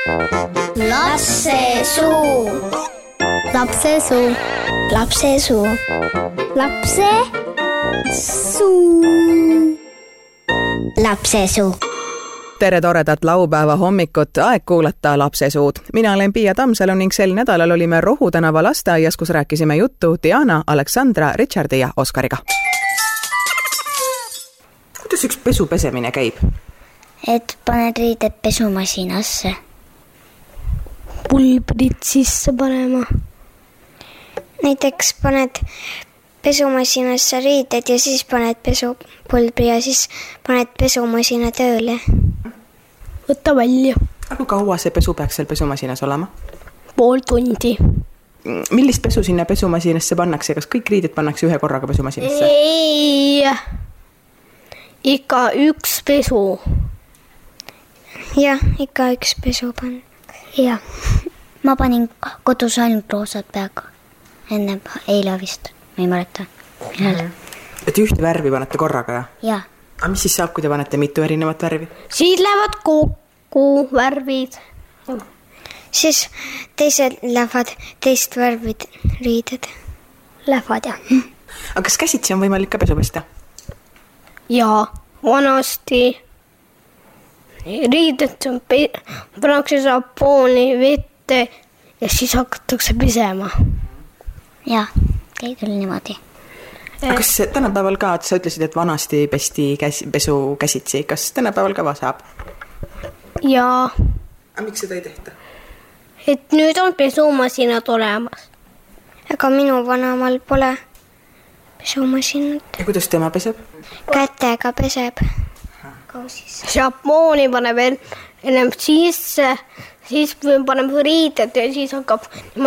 Lapsesuu. Lapsesuu. Lapsesuu. Lapsesuu. Lapsesuu. Tere toredat laupäeva hommikut, aeg kuulata Lapsesuud. Mina olen Piia Tammsalu ning sel nädalal olime Rohu tänava lasteaias, kus rääkisime juttu Diana, Aleksandra, Richardi ja Oskariga. Kuidas üks pesu pesemine käib? Et paned riided pesumasinasse. Pulbrid sisse panema. Näiteks paned pesumasinasse riided ja siis paned pesupulbri ja siis paned pesumasina tööle. Võtta välja. Aga kui kaua see pesu peaks seal pesumasinas olema? Pool tundi. Millist pesu sinna pesumasinasse pannakse? Kas kõik riided pannakse ühe korraga pesumasinasse? Ei, ikka üks pesu. Jah, ikka üks pesu pann. Jah, ma panin kodus ainult roosad peaga. Enne eile vist, ma ei mäleta. Et ühte värvi panete korraga, jah? Jah. Aga mis siis saab, kui te panete mitu erinevat värvi? Siis lähevad kokku värvid. Siis teised lähevad teist värvid riided. Lähevad, jah. Aga kas käsitsi on võimalik ka pesu pesta? Jaa, vanasti riided pannakse saapooni vette ja siis hakatakse pesema. Jah, käi küll niimoodi. Aga kas tänapäeval ka, et sa ütlesid, et vanasti pesti pesu käsitsi, kas tänapäeval ka saab? Jaa. Aga miks seda ei tehta? Et nüüd on pesumasinad olemas. Aga minu vanamal pole pesumasinat. Ja kuidas tema peseb? Kätega peseb. Šapooni paneb ennem sisse, siis paneb riided ja siis hakkab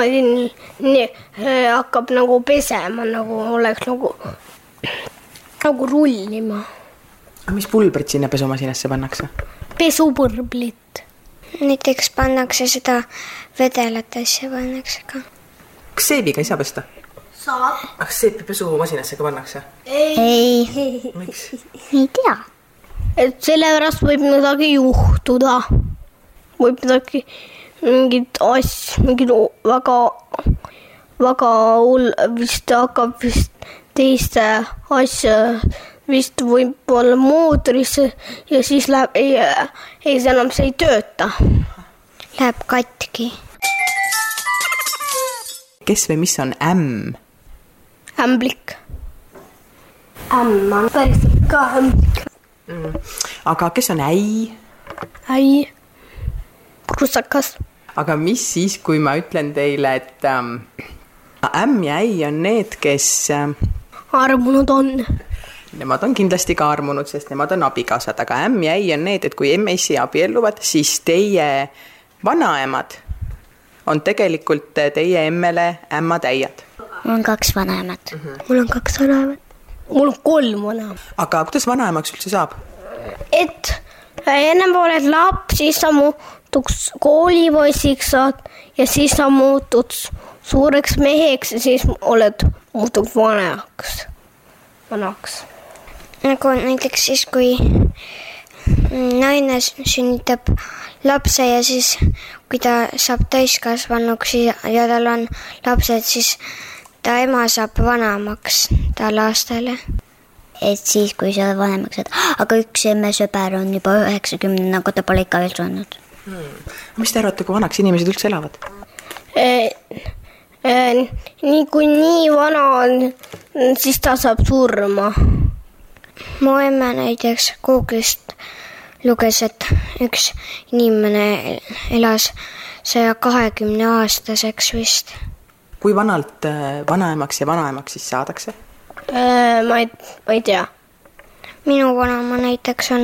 nagu pesema, nagu oleks nagu rullima. Aga mis pulbrid sinna pesumasinasse pannakse? Pesupõrblit. Näiteks pannakse seda vedelat asja pannakse ka. Kas seebiga ei saa pesta? Saab. Kas seebi pesumasinasse ka pannakse? Ei. Miks? Ei tea. Et sellepärast võib midagi juhtuda. Võib midagi, mingid väga vist hakkab vist teiste asja vist võib-olla mootorisse ja siis läheb, enam see ei tööta. Läheb katki. Kes või mis on ämm? Ämblik. Ämm on päriselt ka ämblik. Aga kes on äi? Äi. Prusakas. Aga mis siis, kui ma ütlen teile, et ämm ja äi on need, kes armunud on. Nemad on kindlasti ka armunud, sest nemad on abikaasad, aga ämm ja äi on need, et kui emmeissi abielluvad, siis teie vanaemad on tegelikult teie emmele ämmatäiad. Mul on 2 vanaemat. Mul on 2 vanaemat. Mul on 3 vanaemat. Aga kuidas vanaemaks üldse saab? Et ennem oled laps, siis sa muutuks koolipoisiks ja siis sa muutud suureks meheks ja siis muutub vanaks. Nagu näiteks siis, kui naine sünnitab lapse ja siis, kui ta saab täiskasvanuks ja tal on lapsed, siis ta ema saab vanemaks talle aastale. Et siis, kui sa vanemaks saad. Aga üks emme sõber on juba 90, nagu ta pole ikka veel saanud. Mis te arvate, kui vanaks inimesed üldse elavad? Kui nii vana on, siis ta saab surma. Mu emme näiteks Google'ist luges, et üks inimene elas 120 aastaseks vist. Kui vanalt vanaemaks ja vanaemaks siis saadakse? Ma ei tea. Minu vanaema näiteks on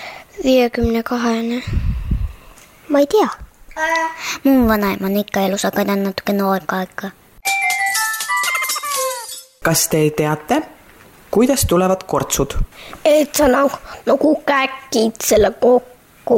52. Ma ei tea. Mu vanaema on ikka elus, aga ta on natuke noor ka ikka. Kas te teate, kuidas tulevad kortsud? Et sa nagu käkid selle kokku.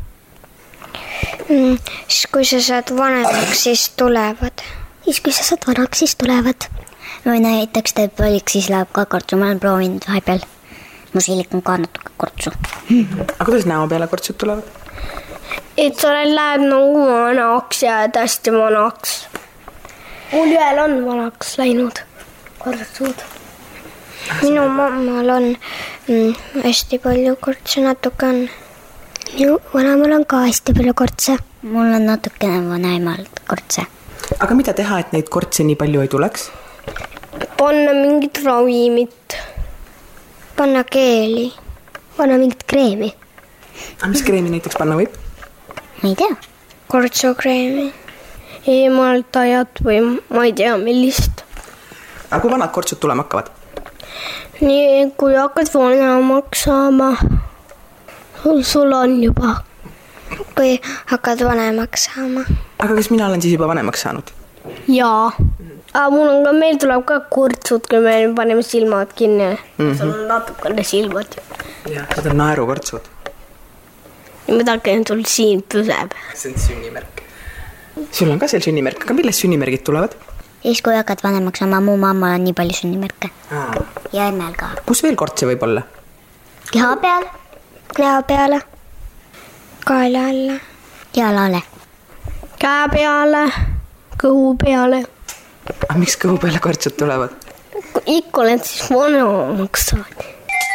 Siis kui sa saad vanemaks, siis tulevad. Siis kui sa saad vanaks, siis tulevad. Või näiteks teeb valik, siis läheb ka kortsu. Ma olen proovinud vahepeal. Mu silik on ka natuke kortsu. Aga kuidas näo peale kortsud tulevad? et sa lähed nagu vanaks ja hästi vanaks. Mul ühel on vanaks läinud kortsud. Minu mammal on hästi palju kortse, natuke on. Minu vanemal on ka hästi palju kortse. Mul on natukene vanemal kortse. Aga mida teha, et neid kortse nii palju ei tuleks? Panna mingit ravimit. Panna keeli. Panna mingit kreemi. Aga mis kreemi näiteks panna võib? Ma ei tea. Kortsukreemi. Eemaltajad või ma ei tea millist. Aga kui vanad kortsud tulema hakkavad? Nii kui hakkad vanemaks saama, sul on juba. Kui hakkad vanemaks saama. Aga kas mina olen siis juba vanemaks saanud? Jaa. Aga meil tuleb ka kortsud, kui me paneme silmad kinni. Sul on natukene silmad. Jah, need on naerukortsud. Ja midagi sul siin püseb. See on sünnimärk. Sul on ka seal sünnimärk, aga millest sünnimärgid tulevad? Siis kui hakkad vanemaks saama, mu mammal on nii palju sünnimärke. Ja emmel ka. Kus veel kortse võib olla? Keha peal. Näo peale. Kaela alla. Jalale. Käe peale. Kõhu peale. Aga miks kõhu peale kortsud tulevad? Ikka oled siis vanemaks saanud.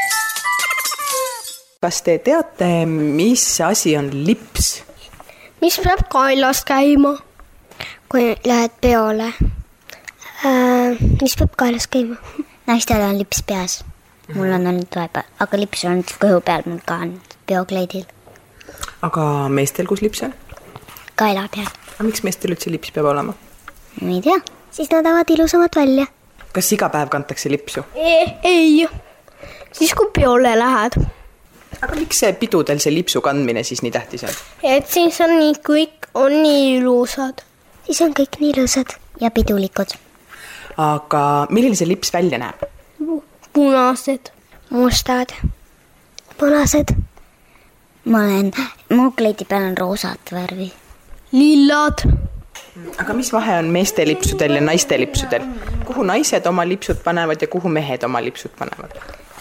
Kas te teate, mis asi on lips? Mis peab kaelas käima? Kui lähed peole. Mis peab kaelas käima? Naistel on lips peas. Mul on olnud vahepeal, aga lips on kõhu peal, mul ka on peokleidil. Aga meestel kus lips on? Kaela peal. Aga miks meestel üldse lips peab olema? Ma ei tea, siis nad näevad ilusamad välja. Kas iga päev kantakse lipsu? Ei, siis kui peole lähed. Aga miks see pidudel see lipsu kandmine siis nii tähtis on? Et siis on nii kõik on nii ilusad. Siis on kõik nii ilusad ja pidulikud. Aga milline see lips välja näeb? Punased. Mustad. Punased. Mu kleidi peal on roosat värvi. Lillad. Aga mis vahe on meeste lipsudel ja naiste lipsudel? Kuhu naised oma lipsud panevad ja kuhu mehed oma lipsud panevad?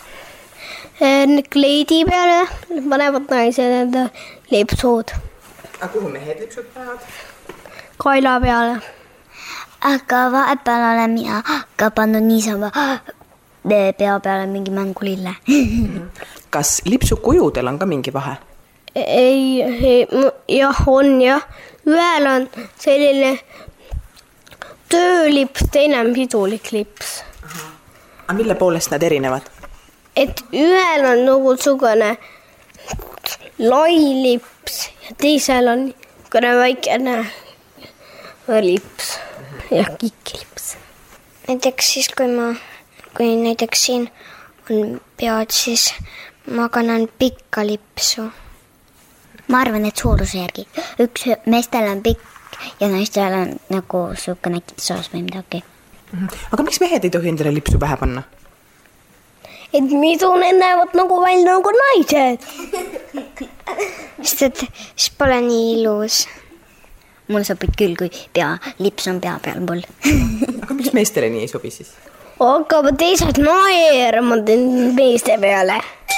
Kleidi peale panevad naised enda lipsud. Aga kuhu mehed lipsud panevad? Kaela peale. Aga vahepeal olen mina ka pannud niisama pea peale mingi mängulille. Kas lipsukujudel on ka mingi vahe? Ei, jah, on jah. Ühel on selline töölips, teine on pidulik lips. Aga mille poolest nad erinevad? Et ühel on nagu sugune lai lips ja teisel on väikene lips ja kikilips. Näiteks siis, kui näiteks siin on pead, siis ma kannan pikka lipsu. Ma arvan, et suuruse järgi. Üks meestel on pikk ja naistel on nagu sukene kitsoos või midagi. Aga miks mehed ei tohi endale lipsu pähe panna? Et midu need näevad nagu välja nagu naised. Sest et siis pole nii ilus. Mul sobib küll, kui lips on pea peal mul. Aga miks meestele nii ei sobi siis? Aga teised naerma meeste peale.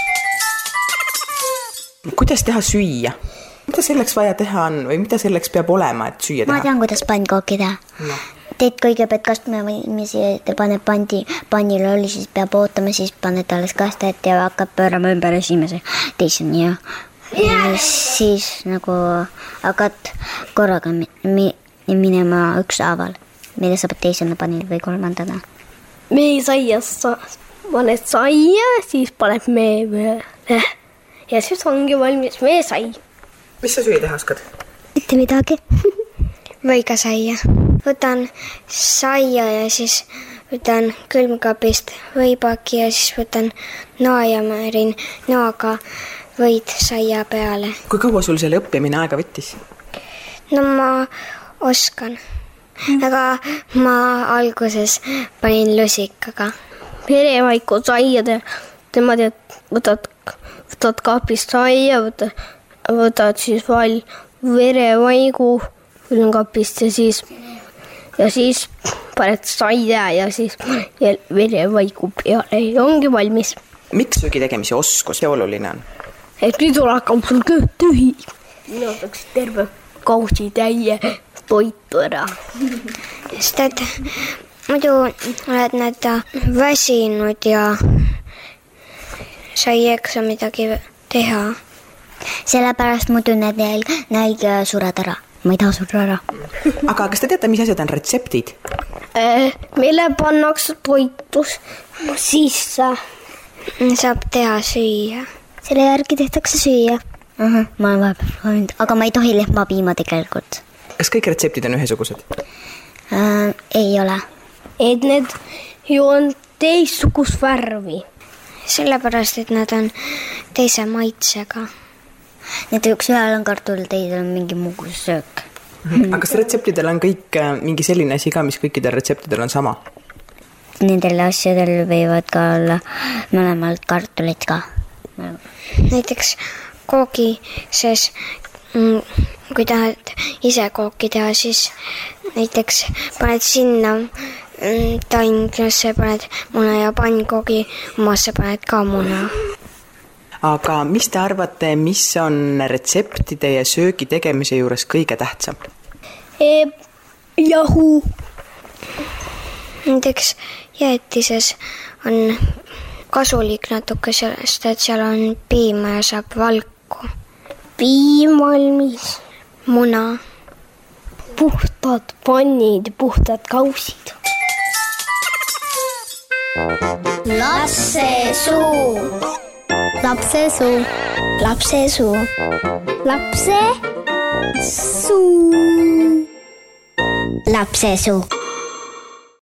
Kuidas teha süüa? Mida selleks vaja teha on või mida selleks peab olema, et süüa teha? Ma tean, kuidas pannkooki teha. No. Teed kõigepealt kastme valmisi, te paned pannil oli, siis peab ootama, siis paned alles kastet ja hakkab pöörama ümber esimese teiseni ja siis nagu hakkad korraga minema ükshaaval, mille saab teisena pannil või kolmandana. Mee saia paned saia, siis paned mee peale ja siis ongi valmis mee sai. Mis sa süüa teha oskad? Mitte midagi. Või ka saia. Võtan saia ja siis võtan külmkapist võipaki ja siis võtan noa ja määrin noaga võid saia peale. Kui kaua sul selle õppimine aega võttis? No ma oskan. Aga ma alguses panin lusikaga. Verevaiku saia tema võtad kapist saia, võtad siis verevaigu kapist ja siis paned saia ja siis verevaigu peale ja ongi valmis. Miks söögi tegemise oskus oluline on? Et nüüd hakkab sul kööd tühi. mina saaks terve kausi täie toitu ära. Sest et muidu oled nad väsinud ja sa ei jaksa midagi teha. Sellepärast muidu need nälg sured ära. Ma ei taha surra ära. Aga kas te teate, mis asjad on retseptid? Meile pannakse toitus sisse. Saab teha süüa. Selle järgi tehtakse süüa. Ma olen vahepeal proovinud, aga ma ei tohi lehmapiima tegelikult. Kas kõik retseptid on ühesugused? Ei ole. Et need ju on teistsugust värvi. Sellepärast, et nad on teise maitsega. Näiteks ühel on kartul, teisel on mingi muu söök. Aga kas retseptidel on kõik mingi selline asi ka, mis kõikidel retseptidel on sama? Nendel asjadel võivad ka olla mõlemalt kartulit ka. Näiteks koogi sees, kui tahad ise kooki teha, siis näiteks paned sinna taimklasse, paned muna ja pannkoogi omasse paned ka muna. Aga mis te arvate, mis on retseptide ja söögi tegemise juures kõige tähtsam? Jahu. Näiteks jäätises on kasulik natuke sellest, et seal on piima ja saab valku. Piim valmis. Muna. Puhtad pannid, puhtad kausid. Lapsesuu. Lapsesuu. Lapsesuu. Lapsesuu. Lapsesuu.